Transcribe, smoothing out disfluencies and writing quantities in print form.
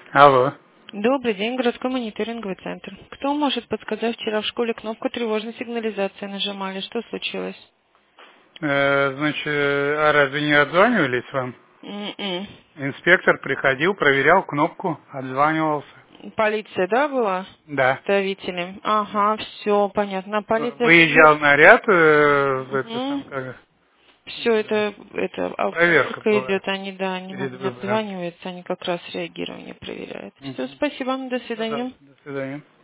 Алло. Добрый день, городской мониторинговый центр. Кто может подсказать, вчера в школе кнопку тревожной сигнализации нажимали? Что случилось? Значит, а разве не отзванивались вам? М-м. Инспектор приходил, проверял кнопку, отзванивался. Полиция, да, была? Да. Представителем. Ага, все, понятно. Полиция все. Выезжал наряд, в это там, как, Все проверка проверка была идет, они, да, они перед нам не выбором. отзваниваются, они как раз реагирование проверяют. Все, Мгм. спасибо, до свидания. Пожалуйста, до свидания.